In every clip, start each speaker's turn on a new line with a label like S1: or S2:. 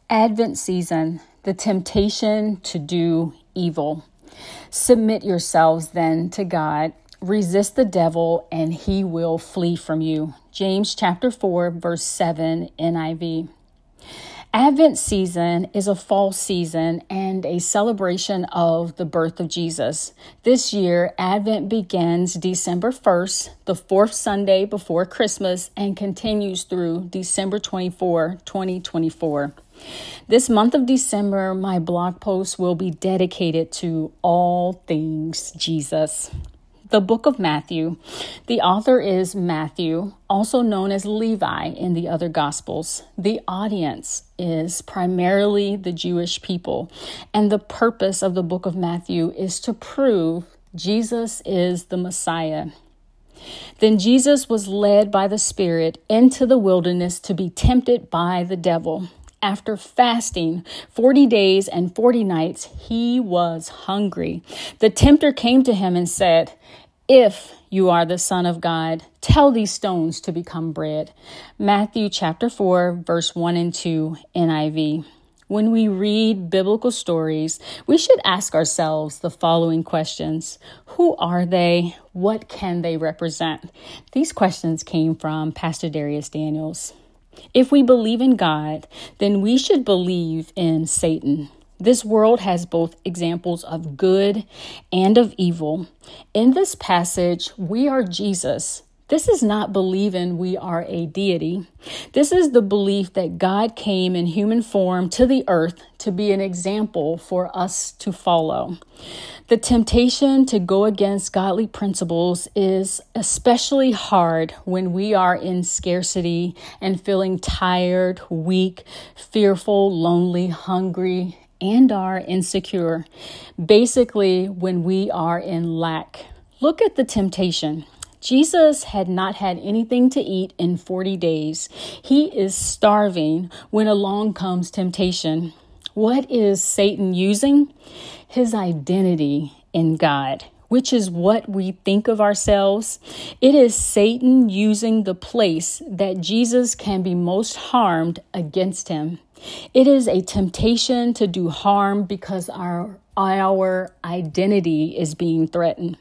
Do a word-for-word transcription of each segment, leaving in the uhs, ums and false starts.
S1: Advent season, the temptation to do evil. Submit yourselves then to God. Resist the devil and he will flee from you. James chapter four, verse seven, N I V. Advent season is a fall season and a celebration of the birth of Jesus. This year, Advent begins December first, the fourth Sunday before Christmas, and continues through December twenty-fourth, twenty twenty-four. This month of December, my blog post will be dedicated to all things Jesus. The book of Matthew. The author is Matthew, also known as Levi in the other Gospels. The audience is primarily the Jewish people, and the purpose of the book of Matthew is to prove Jesus is the Messiah. Then Jesus was led by the Spirit into the wilderness to be tempted by the devil. After fasting forty days and forty nights, he was hungry. The tempter came to him and said, "If you are the Son of God, tell these stones to become bread." Matthew chapter four, verse one and two, N I V. When we read biblical stories, we should ask ourselves the following questions. Who are they? What can they represent? These questions came from Pastor Darius Daniels. If we believe in God, then we should believe in Satan. This world has both examples of good and of evil. In this passage, we are Jesus. This is not believing we are a deity. This is the belief that God came in human form to the earth to be an example for us to follow. The temptation to go against godly principles is especially hard when we are in scarcity and feeling tired, weak, fearful, lonely, hungry, and are insecure. Basically, when we are in lack. Look at the temptation. Jesus had not had anything to eat in forty days. He is starving when along comes temptation. What is Satan using? His identity in God, which is what we think of ourselves. It is Satan using the place that Jesus can be most harmed against him. It is a temptation to do harm because our, our identity is being threatened.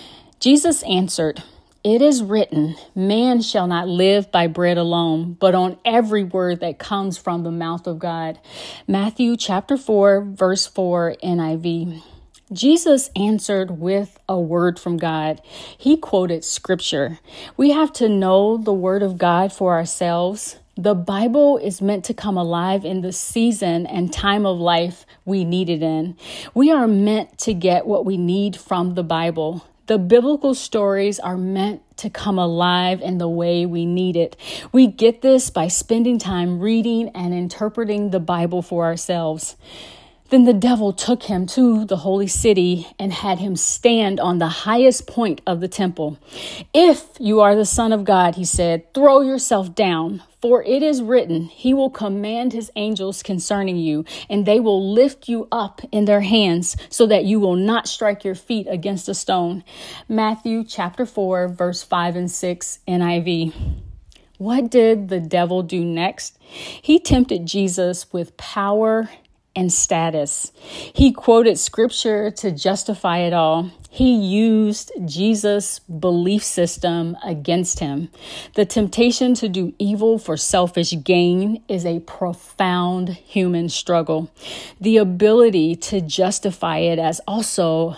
S1: Jesus answered, "It is written, man shall not live by bread alone, but on every word that comes from the mouth of God." Matthew chapter four, verse four, N I V. Jesus answered with a word from God. He quoted scripture. We have to know the word of God for ourselves. The Bible is meant to come alive in the season and time of life we need it in. We are meant to get what we need from the Bible. The biblical stories are meant to come alive in the way we need it. We get this by spending time reading and interpreting the Bible for ourselves. Then the devil took him to the holy city and had him stand on the highest point of the temple. "If you are the Son of God," he said, "throw yourself down, for it is written, he will command his angels concerning you, and they will lift you up in their hands so that you will not strike your feet against a stone." Matthew chapter four, verse five and six, N I V. What did the devil do next? He tempted Jesus with power and status. He quoted scripture to justify it all. He used Jesus' belief system against him. The temptation to do evil for selfish gain is a profound human struggle. The ability to justify it as also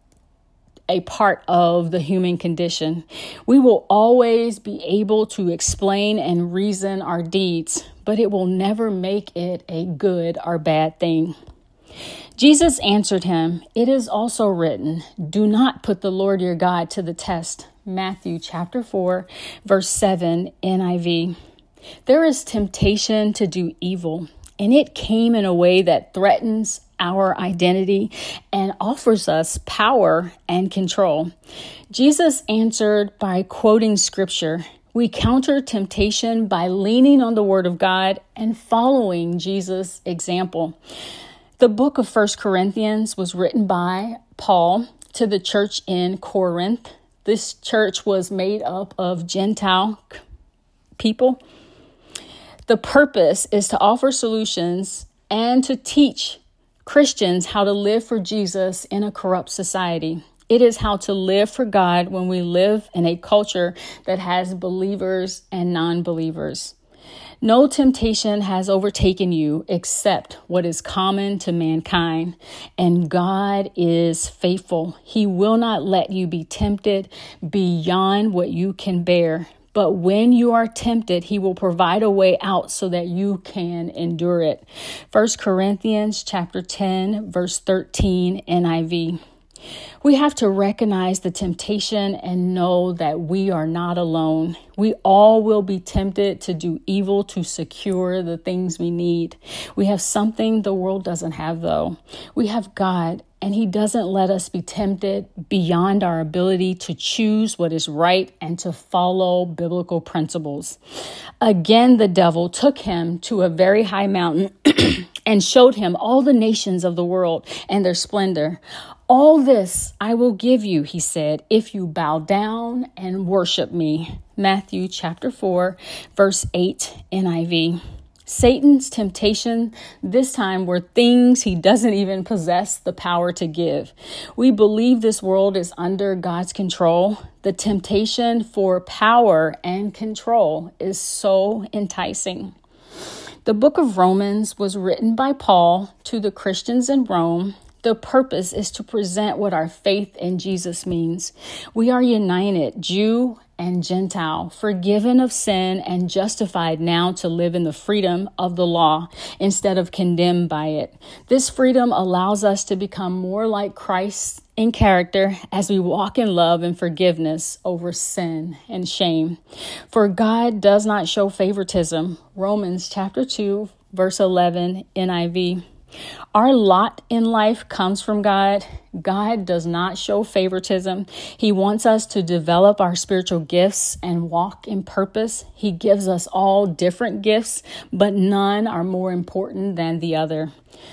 S1: a part of the human condition. We will always be able to explain and reason our deeds, but it will never make it a good or bad thing. Jesus answered him, "It is also written, do not put the Lord your God to the test." Matthew chapter four, verse seven, N I V. There is temptation to do evil, and it came in a way that threatens our identity and offers us power and control. Jesus answered by quoting scripture. We counter temptation by leaning on the word of God and following Jesus' example. The book of First Corinthians was written by Paul to the church in Corinth. This church was made up of Gentile people. The purpose is to offer solutions and to teach Christians how to live for Jesus in a corrupt society. It is how to live for God when we live in a culture that has believers and non-believers. No temptation has overtaken you except what is common to mankind, and God is faithful. He will not let you be tempted beyond what you can bear. But when you are tempted, he will provide a way out so that you can endure it. First Corinthians chapter ten, verse thirteen, N I V. We have to recognize the temptation and know that we are not alone. We all will be tempted to do evil to secure the things we need. We have something the world doesn't have, though. We have God, and he doesn't let us be tempted beyond our ability to choose what is right and to follow biblical principles. Again, the devil took him to a very high mountain and showed him all the nations of the world and their splendor. All this I will give you, he said, if you bow down and worship me. Matthew chapter four, verse eight, N I V. Satan's temptation this time were things he doesn't even possess the power to give. We believe this world is under God's control. The temptation for power and control is so enticing. The book of Romans was written by Paul to the Christians in Rome. The purpose is to present what our faith in Jesus means. We are united, Jew and Gentile, forgiven of sin and justified now to live in the freedom of the law instead of condemned by it. This freedom allows us to become more like Christ in character as we walk in love and forgiveness over sin and shame. For God does not show favoritism. Romans chapter two, verse eleven, N I V. Our lot in life comes from God. God does not show favoritism. He wants us to develop our spiritual gifts and walk in purpose. He gives us all different gifts, but none are more important than the other.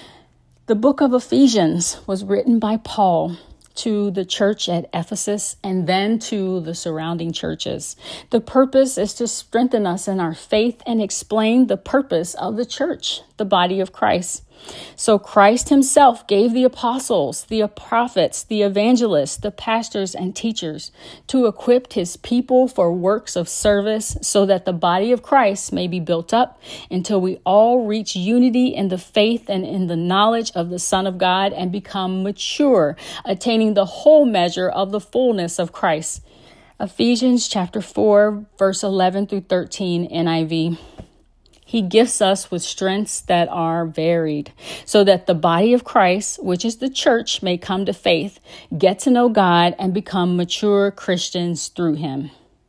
S1: The book of Ephesians was written by Paul to the church at Ephesus and then to the surrounding churches. The purpose is to strengthen us in our faith and explain the purpose of the church, the body of Christ. So Christ himself gave the apostles, the prophets, the evangelists, the pastors, and teachers to equip his people for works of service so that the body of Christ may be built up until we all reach unity in the faith and in the knowledge of the Son of God and become mature, attaining the whole measure of the fullness of Christ. Ephesians chapter four, verse eleven through thirteen, N I V. He gifts us with strengths that are varied so that the body of Christ, which is the church, may come to faith, get to know God, and become mature Christians through him.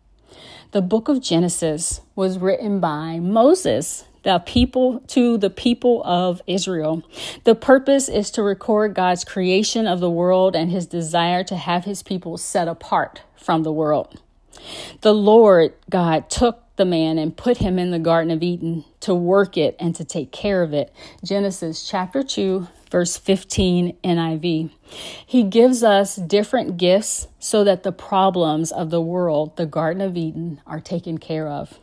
S1: The book of Genesis was written by Moses, the people to the people of Israel. The purpose is to record God's creation of the world and his desire to have his people set apart from the world. The Lord God took the man and put him in the Garden of Eden to work it and to take care of it. Genesis chapter two, verse fifteen, N I V. He gives us different gifts so that the problems of the world, the Garden of Eden, are taken care of.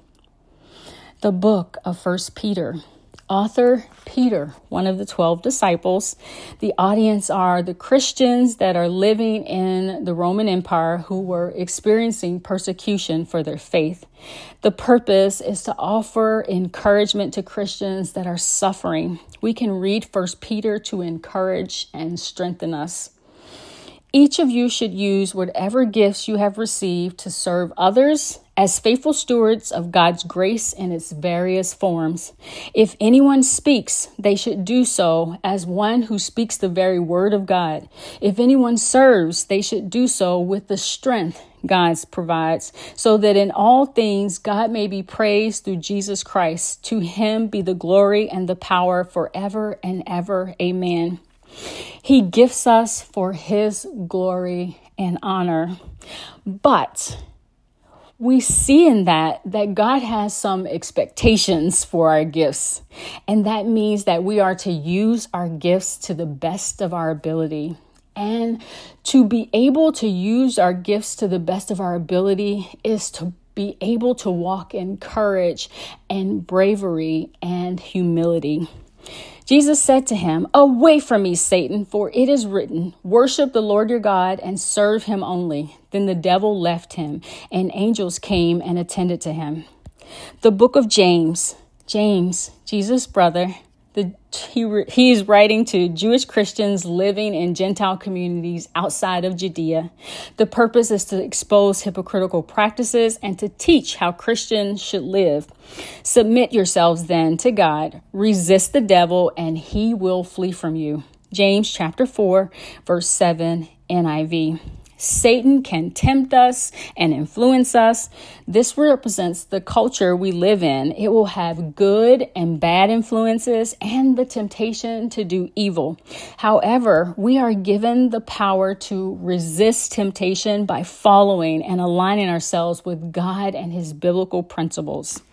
S1: The book of First Peter. Author Peter, one of the twelve disciples. The audience are the Christians that are living in the Roman Empire who were experiencing persecution for their faith. The purpose is to offer encouragement to Christians that are suffering. We can read First Peter to encourage and strengthen us. Each of you should use whatever gifts you have received to serve others as faithful stewards of God's grace in its various forms. If anyone speaks, they should do so as one who speaks the very word of God. If anyone serves, they should do so with the strength God provides, so that in all things God may be praised through Jesus Christ. To him be the glory and the power forever and ever. Amen. He gifts us for his glory and honor. But we see in that that God has some expectations for our gifts. And that means that we are to use our gifts to the best of our ability. And to be able to use our gifts to the best of our ability is to be able to walk in courage and bravery and humility. Jesus said to him, "Away from me, Satan, for it is written, worship the Lord your God and serve him only." Then the devil left him, and angels came and attended to him. The book of James, James, Jesus' brother, the, he, he is writing to Jewish Christians living in Gentile communities outside of Judea. The purpose is to expose hypocritical practices and to teach how Christians should live. Submit yourselves then to God. Resist the devil and he will flee from you. James chapter four, verse seven, N I V. Satan can tempt us and influence us. This represents the culture we live in. It will have good and bad influences and the temptation to do evil. However, we are given the power to resist temptation by following and aligning ourselves with God and his biblical principles.